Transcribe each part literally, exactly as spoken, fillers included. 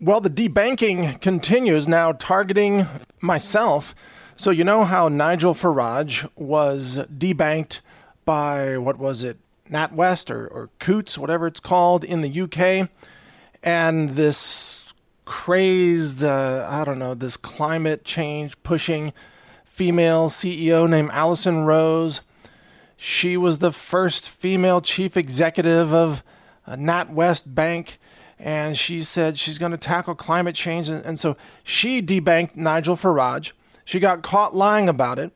Well, the debanking continues now, targeting myself. So you know how Nigel Farage was debanked by, what was it, NatWest or, or Coots, whatever it's called, in the U K. And this crazed, uh, I don't know, this climate change pushing female C E O named Alison Rose. She was the first female chief executive of uh, NatWest Bank. And she said she's going to tackle climate change. And, and so she debanked Nigel Farage. She got caught lying about it.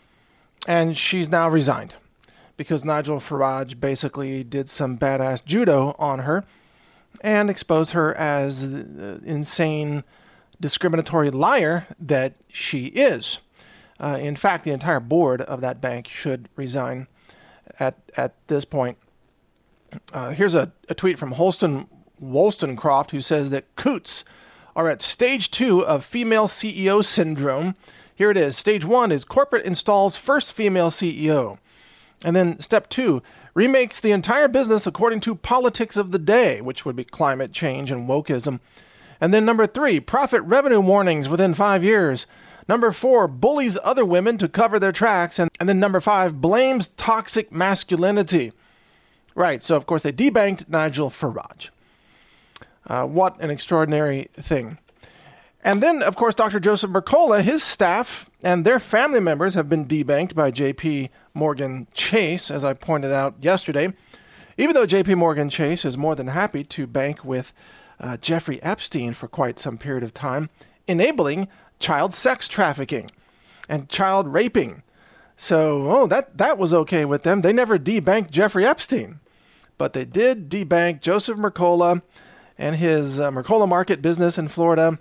And she's now resigned because Nigel Farage basically did some badass judo on her and exposed her as the insane, discriminatory liar that she is. Uh, in fact, the entire board of that bank should resign at, at this point. Uh, here's a, a tweet from Holston Wollstonecroft, who says that Coots are at stage two of female C E O syndrome. Here it is. Stage one is corporate installs first female C E O. And then step two, remakes the entire business according to politics of the day, which would be climate change and wokeism. And then number three, profit revenue warnings within five years. Number four, bullies other women to cover their tracks. And, and then number five, blames toxic masculinity. Right, so of course they debanked Nigel Farage. Uh, what an extraordinary thing. And then, of course, Doctor Joseph Mercola, his staff, and their family members have been debanked by J P Morgan Chase, as I pointed out yesterday, even though J P Morgan Chase is more than happy to bank with uh, Jeffrey Epstein for quite some period of time, enabling child sex trafficking and child raping. So, oh, that, that was okay with them. They never debanked Jeffrey Epstein, but they did debank Joseph Mercola and his uh, Mercola Market business in Florida,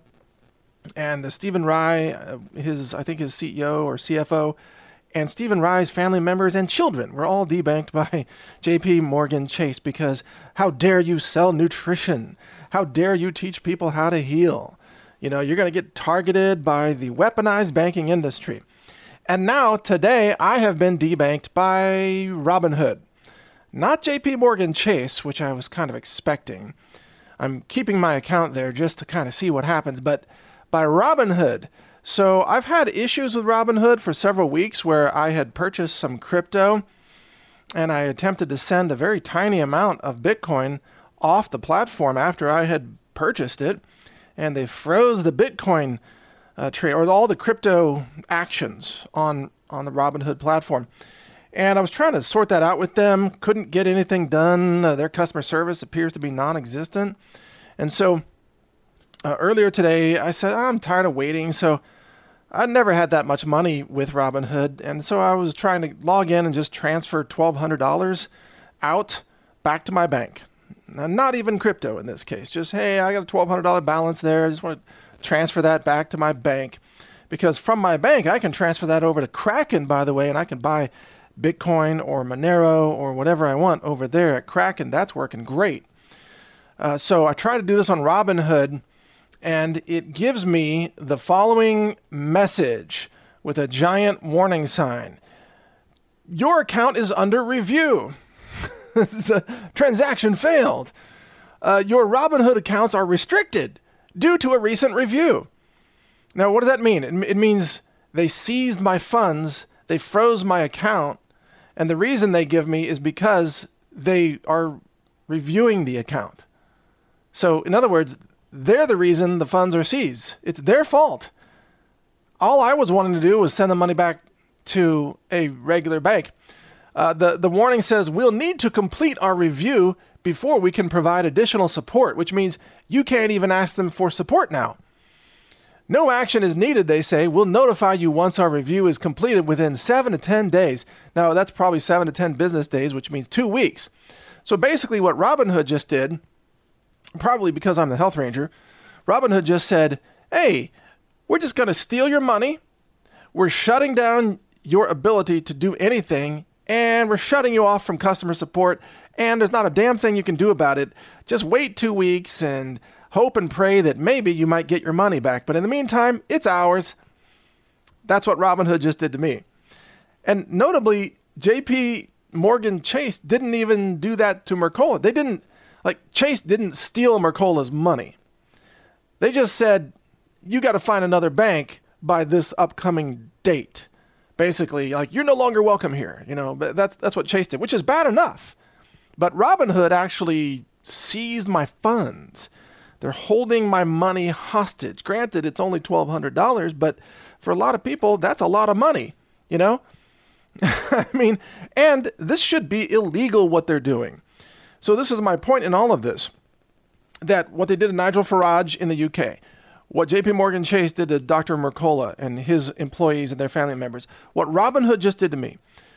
and the Stephen Rye, uh, his I think his C E O or C F O, and Stephen Rye's family members and children were all debanked by J P Morgan Chase because how dare you sell nutrition? How dare you teach people how to heal? You know, you're going to get targeted by the weaponized banking industry. And now, today, I have been debanked by Robinhood. Not J P Morgan Chase, which I was kind of expecting. I'm keeping my account there just to kind of see what happens, but by Robinhood. So I've had issues with Robinhood for several weeks where I had purchased some crypto and I attempted to send a very tiny amount of Bitcoin off the platform after I had purchased it, and they froze the Bitcoin uh, trade or all the crypto actions on, on the Robinhood platform. And I was trying to sort that out with them, couldn't get anything done. Uh, their customer service appears to be non-existent. And so uh, earlier today, I said, I'm tired of waiting. So I never had that much money with Robinhood. And so I was trying to log in and just transfer twelve hundred dollars out back to my bank. Now, not even crypto in this case. Just, hey, I got a twelve hundred dollars balance there. I just want to transfer that back to my bank. Because from my bank, I can transfer that over to Kraken, by the way, and I can buy Bitcoin or Monero or whatever I want over there at Kraken. That's working great. Uh, so I try to do this on Robinhood, and it gives me the following message with a giant warning sign. Your account is under review. The transaction failed. Uh, your Robinhood accounts are restricted due to a recent review. Now, what does that mean? It, it means they seized my funds, they froze my account, and the reason they give me is because they are reviewing the account. So, in other words, they're the reason the funds are seized. It's their fault. All I was wanting to do was send the money back to a regular bank. Uh, the, the warning says, we'll need to complete our review before we can provide additional support, which means you can't even ask them for support now. No action is needed, they say. We'll notify you once our review is completed within seven to ten days. Now, that's probably seven to ten business days, which means two weeks. So basically what Robinhood just did, probably because I'm the health ranger, Robinhood just said, hey, we're just going to steal your money. We're shutting down your ability to do anything, and we're shutting you off from customer support, and there's not a damn thing you can do about it. Just wait two weeks and hope and pray that maybe you might get your money back. But in the meantime, it's ours. That's what Robinhood just did to me. And notably, J P Morgan Chase didn't even do that to Mercola. They didn't, like, Chase didn't steal Mercola's money. They just said, you got to find another bank by this upcoming date. Basically, like, you're no longer welcome here. You know, but that's, that's what Chase did, which is bad enough. But Robinhood actually seized my funds. They're holding my money hostage. Granted, it's only twelve hundred dollars, but for a lot of people, that's a lot of money, you know? I mean, and this should be illegal what they're doing. So this is my point in all of this, that what they did to Nigel Farage in the U K, what J P Morgan Chase did to Doctor Mercola and his employees and their family members, what Robinhood just did to me.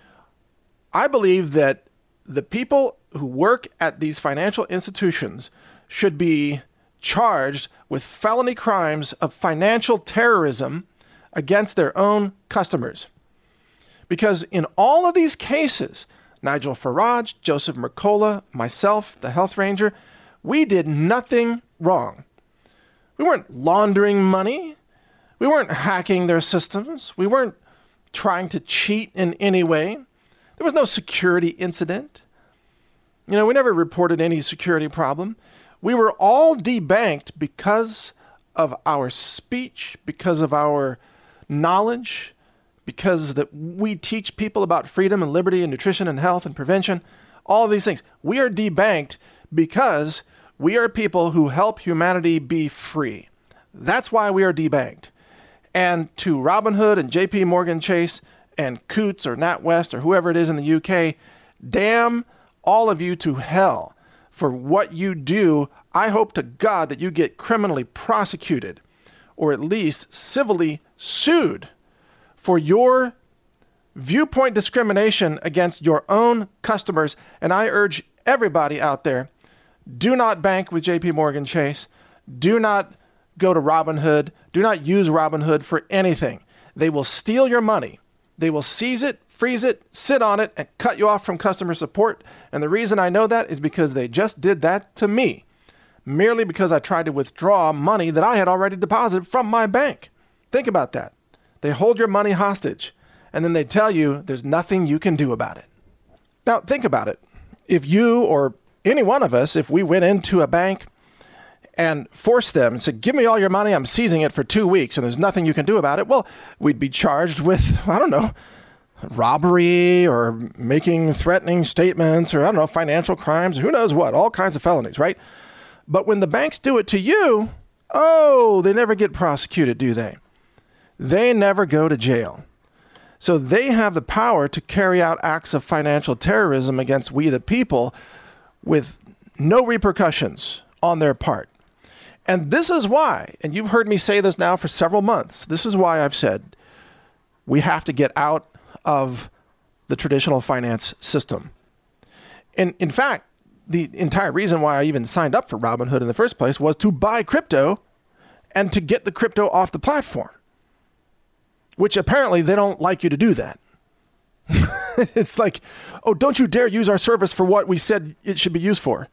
I believe that the people who work at these financial institutions should be charged with felony crimes of financial terrorism against their own customers. Because in all of these cases, Nigel Farage, Joseph Mercola, myself, the health ranger, we did nothing wrong. We weren't laundering money. We weren't hacking their systems. We weren't trying to cheat in any way. There was no security incident. You know, we never reported any security problem. We were all debanked because of our speech, because of our knowledge, because that we teach people about freedom and liberty and nutrition and health and prevention, all of these things. We are debanked because we are people who help humanity be free. That's why we are debanked. And to Robinhood and J P Morgan Chase and Coutts or NatWest or whoever it is in the U K, damn all of you to hell for what you do. I hope to God that you get criminally prosecuted or at least civilly sued for your viewpoint discrimination against your own customers. And I urge everybody out there, do not bank with J P Morgan Chase. Do not go to Robinhood. Do not use Robinhood for anything. They will steal your money. They will seize it, freeze it, sit on it, and cut you off from customer support. And the reason I know that is because they just did that to me, merely because I tried to withdraw money that I had already deposited from my bank. Think about that. They hold your money hostage, and then they tell you there's nothing you can do about it. Now, think about it. If you or any one of us, if we went into a bank and forced them and said, give me all your money, I'm seizing it for two weeks, and there's nothing you can do about it, well, we'd be charged with, I don't know, robbery or making threatening statements or, I don't know, financial crimes, who knows what, all kinds of felonies, right? But when the banks do it to you, oh, they never get prosecuted, do they? They never go to jail. So they have the power to carry out acts of financial terrorism against we the people with no repercussions on their part. And this is why, and you've heard me say this now for several months, this is why I've said we have to get out of the traditional finance system. And in fact, the entire reason why I even signed up for Robinhood in the first place was to buy crypto and to get the crypto off the platform, which apparently they don't like you to do that. It's like, oh, don't you dare use our service for what we said it should be used for,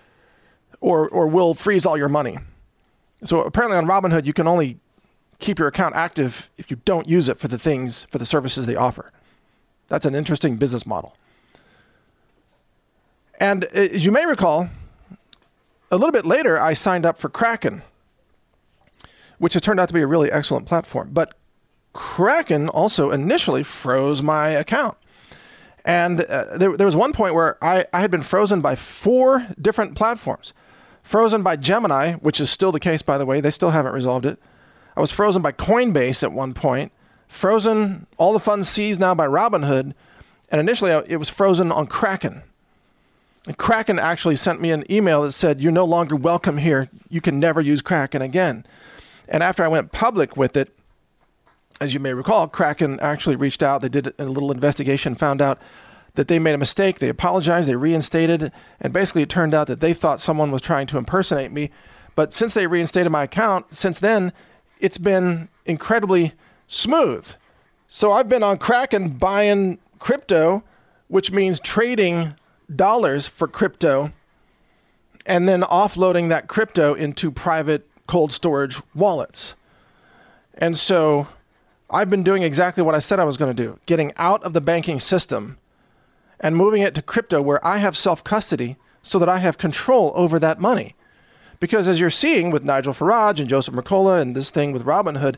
or or we'll freeze all your money. So apparently on Robinhood, you can only keep your account active if you don't use it for the things, for the services they offer. That's an interesting business model. And as you may recall, a little bit later, I signed up for Kraken, which has turned out to be a really excellent platform. But Kraken also initially froze my account. And uh, there, there was one point where I, I had been frozen by four different platforms. Frozen by Gemini, which is still the case, by the way. They still haven't resolved it. I was frozen by Coinbase at one point. Frozen, all the funds seized now by Robinhood. And initially, it was frozen on Kraken. And Kraken actually sent me an email that said, you're no longer welcome here. You can never use Kraken again. And after I went public with it, as you may recall, Kraken actually reached out. They did a little investigation, found out that they made a mistake. They apologized, they reinstated, and basically it turned out that they thought someone was trying to impersonate me. But since they reinstated my account, since then, it's been incredibly smooth. So I've been on Kraken buying crypto, which means trading dollars for crypto, and then offloading that crypto into private cold storage wallets. And so I've been doing exactly what I said I was going to do, getting out of the banking system and moving it to crypto where I have self-custody so that I have control over that money. Because as you're seeing with Nigel Farage and Joseph Mercola and this thing with Robinhood,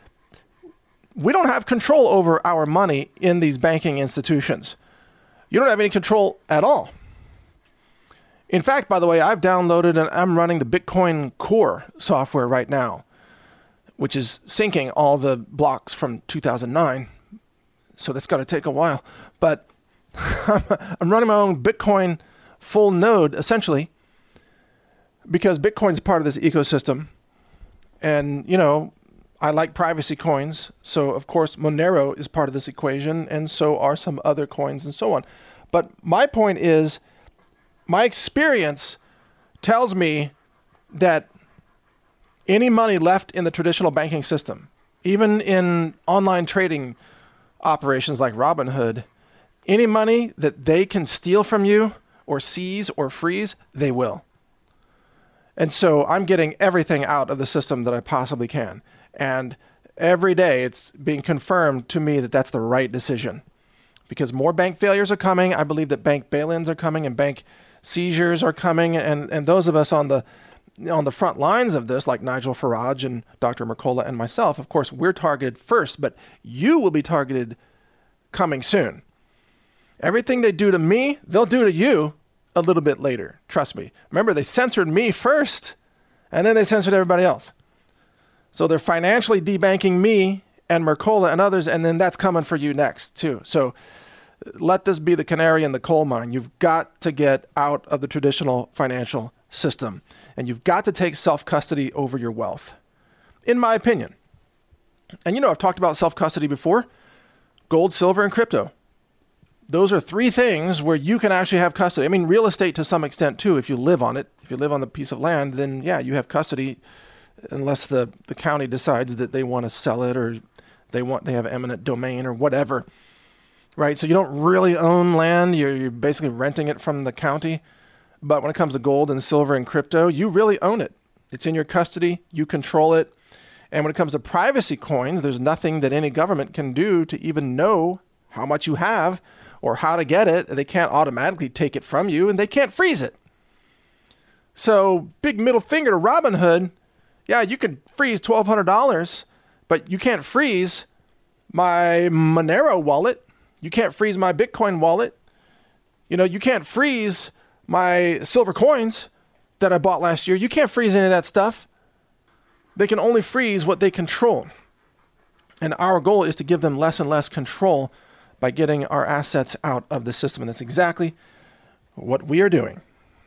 we don't have control over our money in these banking institutions. You don't have any control at all. In fact, by the way, I've downloaded and I'm running the Bitcoin Core software right now, which is syncing all the blocks from two thousand nine. So that's got to take a while. But I'm running my own Bitcoin full node, essentially, because Bitcoin's part of this ecosystem. And, you know, I like privacy coins. So, of course, Monero is part of this equation, and so are some other coins and so on. But my point is, my experience tells me that any money left in the traditional banking system, even in online trading operations like Robinhood, any money that they can steal from you or seize or freeze, they will. And so I'm getting everything out of the system that I possibly can. And every day it's being confirmed to me that that's the right decision. Because more bank failures are coming. I believe that bank bail-ins are coming and bank seizures are coming. And, and those of us on the on the front lines of this, like Nigel Farage and Doctor Mercola and myself, of course, we're targeted first, but you will be targeted coming soon. Everything they do to me, they'll do to you a little bit later. Trust me. Remember, they censored me first, and then they censored everybody else. So they're financially debanking me and Mercola and others, and then that's coming for you next, too. So let this be the canary in the coal mine. You've got to get out of the traditional financial system, and you've got to take self-custody over your wealth, in my opinion. And you know, I've talked about self-custody before. Gold, silver, and crypto. Those are three things where you can actually have custody. I mean, real estate to some extent, too. If you live on it, if you live on the piece of land, then yeah, you have custody unless the, the county decides that they want to sell it or they want they have eminent domain or whatever, right? So you don't really own land. You're, you're basically renting it from the county. But when it comes to gold and silver and crypto, you really own it. It's in your custody. You control it. And when it comes to privacy coins, there's nothing that any government can do to even know how much you have or how to get it. They can't automatically take it from you, and they can't freeze it. So big middle finger to Robinhood. Yeah, you can freeze twelve hundred dollars, but you can't freeze my Monero wallet. You can't freeze my Bitcoin wallet. You know, you can't freeze my silver coins that I bought last year. You can't freeze any of that stuff. They can only freeze what they control. And our goal is to give them less and less control by getting our assets out of the system. And that's exactly what we are doing.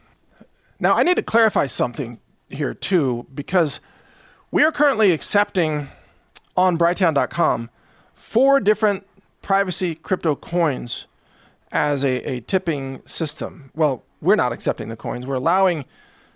Now, I need to clarify something here too, because we are currently accepting on Brighteon dot com four different privacy crypto coins as a, a tipping system. Well, we're not accepting the coins. We're allowing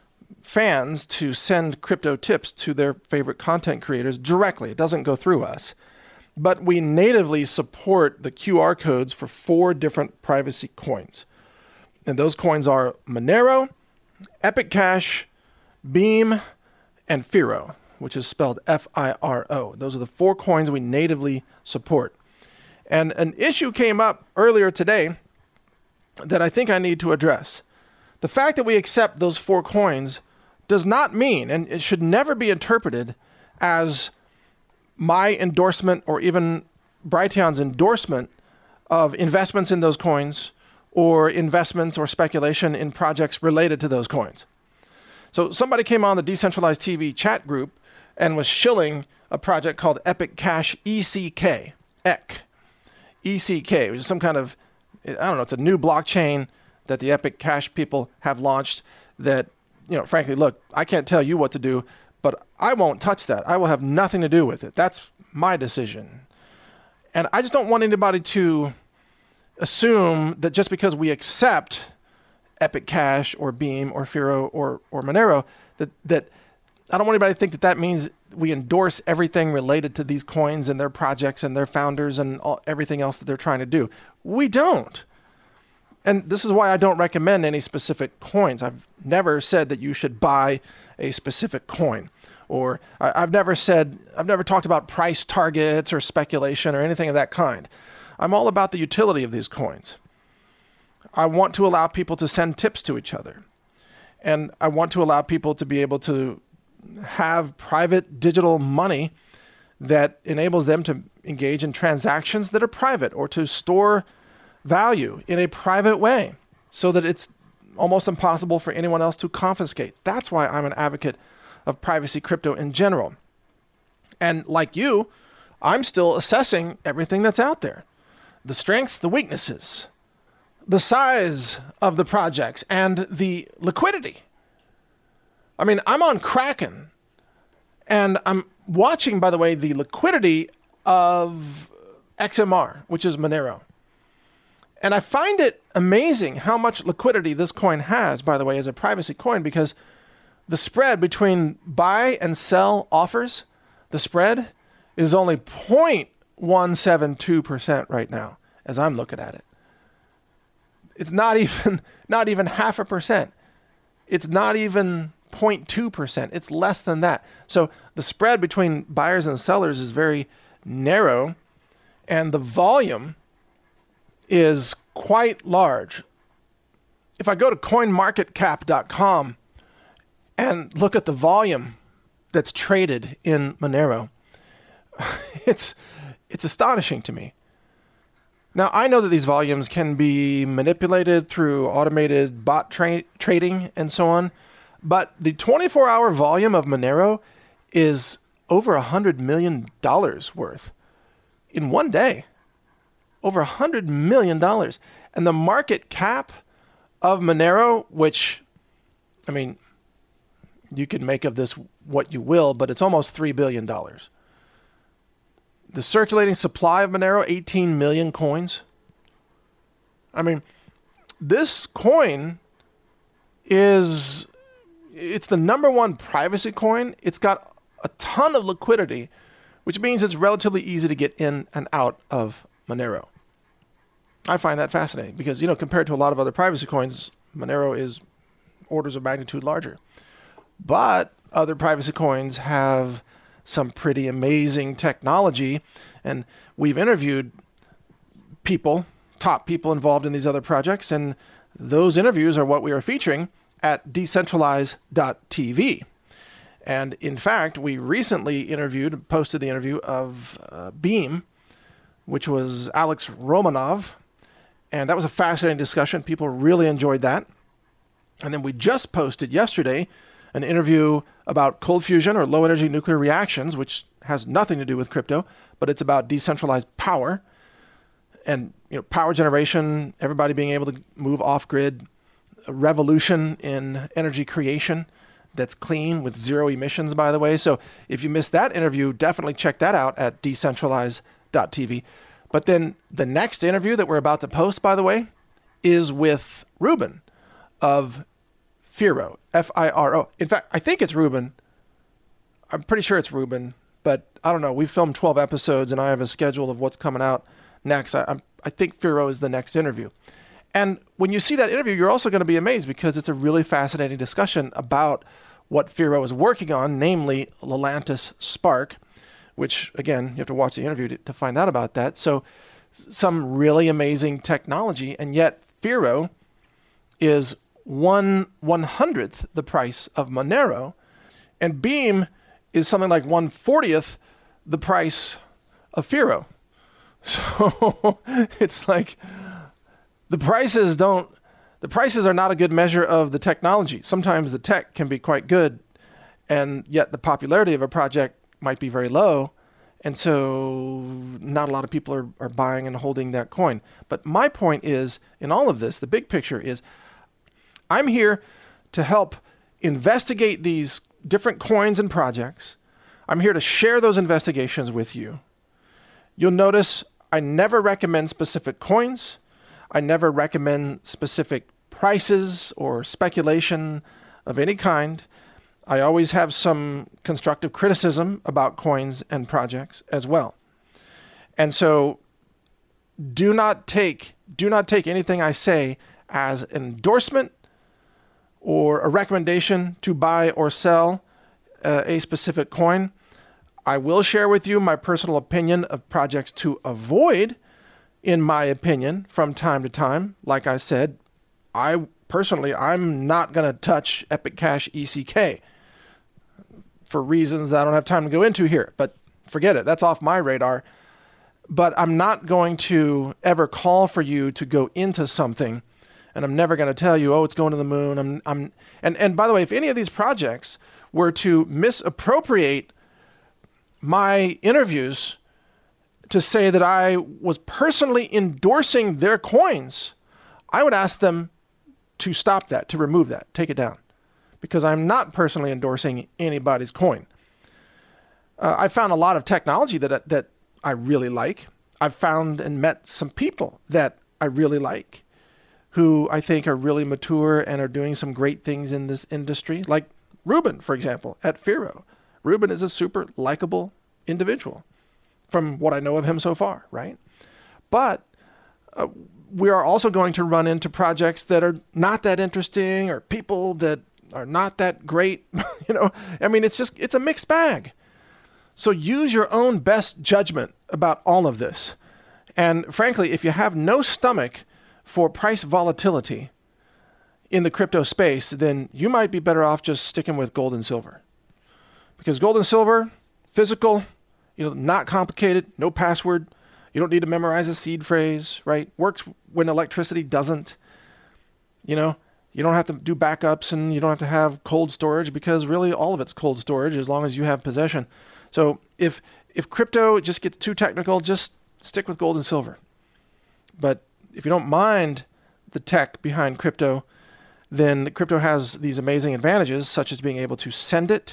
fans to send crypto tips to their favorite content creators directly. It doesn't go through us. But we natively support the Q R codes for four different privacy coins. And those coins are Monero, Epic Cash, Beam, and Firo, which is spelled F I R O. Those are the four coins we natively support. And an issue came up earlier today that I think I need to address. The fact that we accept those four coins does not mean, and it should never be interpreted as my endorsement or even Brighteon's endorsement of investments in those coins or investments or speculation in projects related to those coins. So somebody came on the Decentralized T V chat group and was shilling a project called Epic Cash E C K, E C K, E C K, which is some kind of, I don't know, it's a new blockchain that the Epic Cash people have launched that, you know, frankly, look, I can't tell you what to do, but I won't touch that. I will have nothing to do with it. That's my decision. And I just don't want anybody to assume that just because we accept Epic Cash or Beam or Firo or, or Monero, that, that I don't want anybody to think that that means we endorse everything related to these coins and their projects and their founders and all, everything else that they're trying to do. We don't. And this is why I don't recommend any specific coins. I've never said that you should buy a specific coin. Or I, I've never said, I've never talked about price targets or speculation or anything of that kind. I'm all about the utility of these coins. I want to allow people to send tips to each other. And I want to allow people to be able to have private digital money that enables them to engage in transactions that are private, or to store value in a private way so that it's almost impossible for anyone else to confiscate. That's why I'm an advocate of privacy crypto in general. And like you, I'm still assessing everything that's out there. The strengths, the weaknesses, the size of the projects, and the liquidity. I mean, I'm on Kraken, and I'm watching, by the way, the liquidity of X M R, which is Monero. And I find it amazing how much liquidity this coin has, by the way, as a privacy coin, because the spread between buy and sell offers, the spread is only zero point one seven two percent right now, as I'm looking at it. It's not even not even half a percent. It's not even zero point two percent. It's less than that. So the spread between buyers and sellers is very narrow, and the volume is quite large. If I go to coin market cap dot com and look at the volume that's traded in Monero, it's it's astonishing to me. Now, I know that these volumes can be manipulated through automated bot tra- trading and so on, but the twenty-four hour volume of Monero is over one hundred million dollars worth in one day. Over one hundred million dollars. And the market cap of Monero, which, I mean, you can make of this what you will, but it's almost three billion dollars. The circulating supply of Monero, eighteen million coins. I mean, this coin is, it's the number one privacy coin. It's got a ton of liquidity, which means it's relatively easy to get in and out of Monero. I find that fascinating because, you know, compared to a lot of other privacy coins, Monero is orders of magnitude larger. But other privacy coins have some pretty amazing technology, and we've interviewed people, top people involved in these other projects, and those interviews are what we are featuring at decentralize dot t v. And in fact, we recently interviewed, posted the interview of uh, Beam, which was Alex Romanov, and that was a fascinating discussion. People really enjoyed that. And then we just posted yesterday an interview about cold fusion or low energy nuclear reactions, which has nothing to do with crypto, but it's about decentralized power and, you know, power generation, everybody being able to move off grid, a revolution in energy creation that's clean with zero emissions, by the way. So if you missed that interview, definitely check that out at decentralize dot t v. But then the next interview that we're about to post, by the way, is with Ruben of Firo, F I R O. In fact, I think it's Ruben. I'm pretty sure it's Ruben, but I don't know. We've filmed twelve episodes, and I have a schedule of what's coming out next. I, I'm, I think Firo is the next interview. And when you see that interview, you're also going to be amazed because it's a really fascinating discussion about what Firo is working on, namely Lelantus Spark, which, again, you have to watch the interview to, to find out about that. So some really amazing technology, and yet Firo is one one hundredth the price of Monero, and Beam is something like one fortieth the price of Firo. So it's like the prices don't, the prices are not a good measure of the technology. Sometimes the tech can be quite good, and yet the popularity of a project might be very low, and so not a lot of people are, are buying and holding that coin. But my point is, in all of this, the big picture is, I'm here to help investigate these different coins and projects. I'm here to share those investigations with you. You'll notice I never recommend specific coins. I never recommend specific prices or speculation of any kind. I always have some constructive criticism about coins and projects as well. And so do not take, do not take anything I say as an endorsement or a recommendation to buy or sell uh, a specific coin. I will share with you my personal opinion of projects to avoid, in my opinion, from time to time. Like I said, I personally, I'm not going to touch Epic Cash E C K for reasons that I don't have time to go into here. But forget it. That's off my radar. But I'm not going to ever call for you to go into something, and I'm never going to tell you, oh, it's going to the moon. I'm, I'm, and, and by the way, if any of these projects were to misappropriate my interviews to say that I was personally endorsing their coins, I would ask them to stop that, to remove that, take it down, because I'm not personally endorsing anybody's coin. Uh, I found a lot of technology that that I really like. I've found and met some people that I really like, who I think are really mature and are doing some great things in this industry, like Ruben, for example, at Firo. Ruben is a super likable individual from what I know of him so far, right? But uh, we are also going to run into projects that are not that interesting or people that are not that great. You know, I mean, it's just, it's a mixed bag. So use your own best judgment about all of this. And frankly, if you have no stomach for price volatility in the crypto space, then you might be better off just sticking with gold and silver. Because gold and silver, physical, you know, not complicated, no password. You don't need to memorize a seed phrase, right? Works when electricity doesn't. You know, you don't have to do backups and you don't have to have cold storage, because really all of it's cold storage as long as you have possession. So if if crypto just gets too technical, just stick with gold and silver. But if you don't mind the tech behind crypto, then crypto has these amazing advantages, such as being able to send it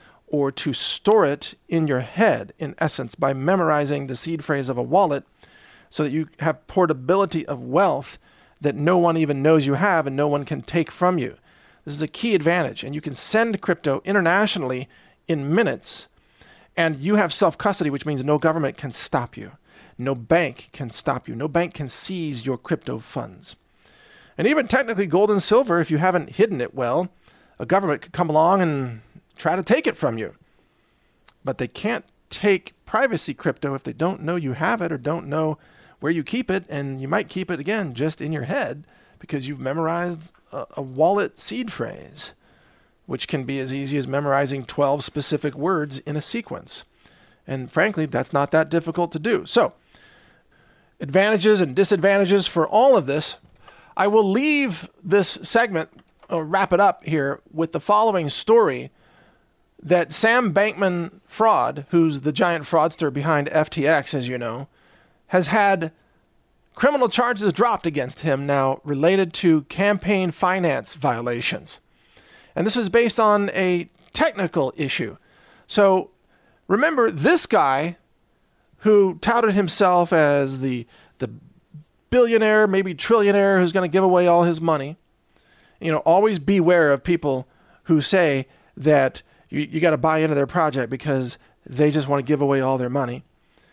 or to store it in your head, in essence, by memorizing the seed phrase of a wallet, so that you have portability of wealth that no one even knows you have and no one can take from you. This is a key advantage, and you can send crypto internationally in minutes, and you have self-custody, which means no government can stop you. No bank can stop you. No bank can seize your crypto funds. And even technically gold and silver, if you haven't hidden it well, a government could come along and try to take it from you. But they can't take privacy crypto if they don't know you have it or don't know where you keep it. And you might keep it, again, just in your head because you've memorized a, a wallet seed phrase, which can be as easy as memorizing twelve specific words in a sequence. And frankly, that's not that difficult to do. So, advantages and disadvantages for all of this. I will leave this segment, or wrap it up here, with the following story that Sam Bankman-Fried, who's the giant fraudster behind F T X, as you know, has had criminal charges dropped against him now related to campaign finance violations. And this is based on a technical issue. So remember, this guy who touted himself as the the billionaire, maybe trillionaire, who's going to give away all his money. You know, always beware of people who say that you, you got to buy into their project because they just want to give away all their money.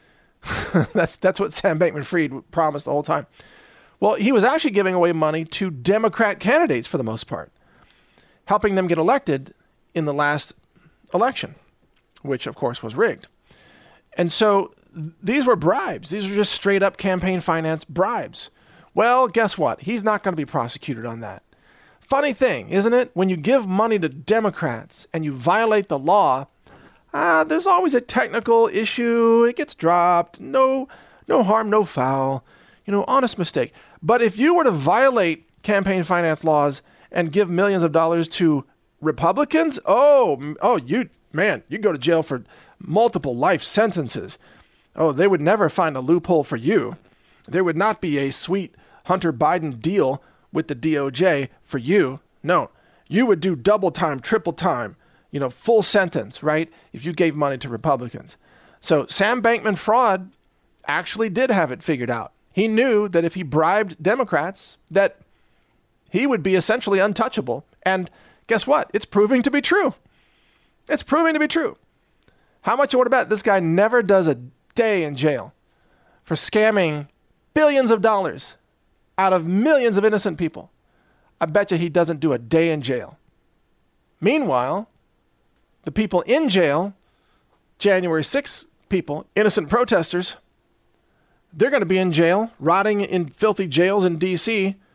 that's that's what Sam Bankman-Fried promised the whole time. Well, he was actually giving away money to Democrat candidates for the most part, helping them get elected in the last election, which of course was rigged. And so these were bribes. These were just straight up campaign finance bribes. Well, guess what? He's not going to be prosecuted on that. Funny thing, isn't it? When you give money to Democrats and you violate the law, uh, there's always a technical issue. It gets dropped. No, no harm, no foul. You know, honest mistake. But if you were to violate campaign finance laws and give millions of dollars to Republicans, oh, oh, you, man, you go to jail for multiple life sentences. Oh, they would never find a loophole for you. There would not be a sweet Hunter Biden deal with the D O J for you. No, you would do double time, triple time, you know, full sentence, right? If you gave money to Republicans. So Sam Bankman-Fried actually did have it figured out. He knew that if he bribed Democrats, that he would be essentially untouchable. And guess what? It's proving to be true. It's proving to be true. How much you want to bet this guy never does a day in jail for scamming billions of dollars out of millions of innocent people? I bet you he doesn't do a day in jail. Meanwhile, the people in jail, January sixth people, innocent protesters, they're going to be in jail, rotting in filthy jails in D C,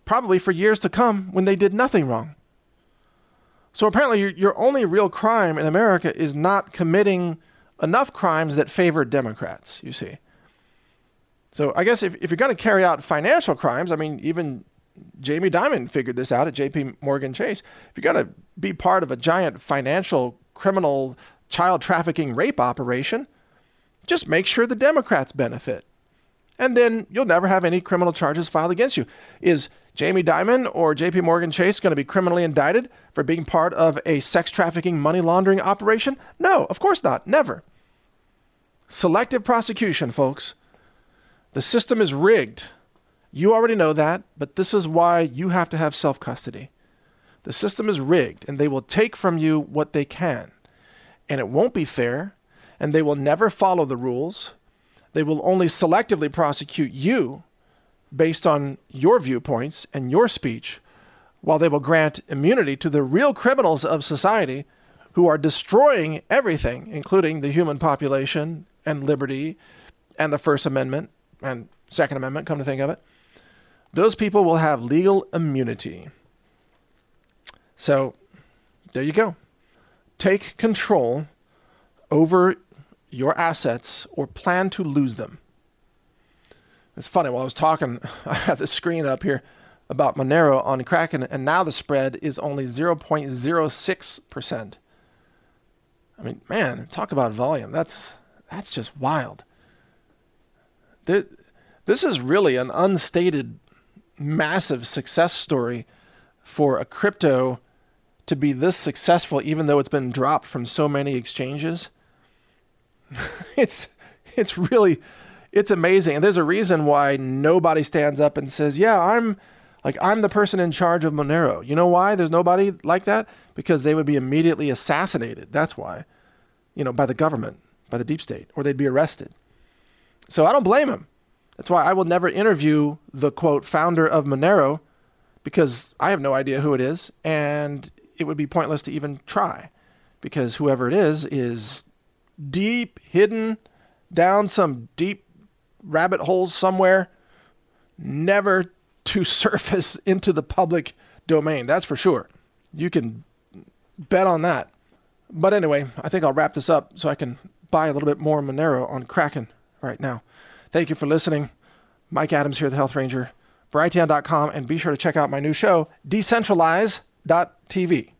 probably for years to come when they did nothing wrong. So apparently your, your only real crime in America is not committing enough crimes that favor Democrats, you see. So I guess if, if you're going to carry out financial crimes, I mean, even Jamie Dimon figured this out at J P Morgan Chase. If you're going to be part of a giant financial criminal child trafficking rape operation, just make sure the Democrats benefit. And then you'll never have any criminal charges filed against you. Is Jamie Dimon or J P Morgan Chase going to be criminally indicted for being part of a sex trafficking money laundering operation? No, of course not. Never. Selective prosecution, folks. The system is rigged. You already know that, but this is why you have to have self-custody. The system is rigged, and they will take from you what they can. And it won't be fair, and they will never follow the rules. They will only selectively prosecute you based on your viewpoints and your speech, while they will grant immunity to the real criminals of society who are destroying everything, including the human population and liberty and the First Amendment and Second Amendment, come to think of it. Those people will have legal immunity. So there you go. Take control over your assets or plan to lose them. It's funny, while I was talking, I have the screen up here about Monero on Kraken, and now the spread is only zero point zero six percent. I mean, man, talk about volume. That's that's just wild. There, this is really an unstated, massive success story for a crypto to be this successful, even though it's been dropped from so many exchanges. it's it's really it's amazing, and there's a reason why nobody stands up and says, "Yeah, I'm like I'm the person in charge of Monero." You know why there's nobody like that? Because they would be immediately assassinated. That's why, you know, by the government, by the deep state, or they'd be arrested. So I don't blame him. That's why I will never interview the, quote, founder of Monero, because I have no idea who it is, and it would be pointless to even try, because whoever it is is deep, hidden, down some deep rabbit holes somewhere, never to surface into the public domain. That's for sure. You can bet on that. But anyway, I think I'll wrap this up so I can buy a little bit more Monero on Kraken right now. Thank you for listening. Mike Adams here, the Health Ranger, Brighteon dot com, and be sure to check out my new show, Decentralize dot T V.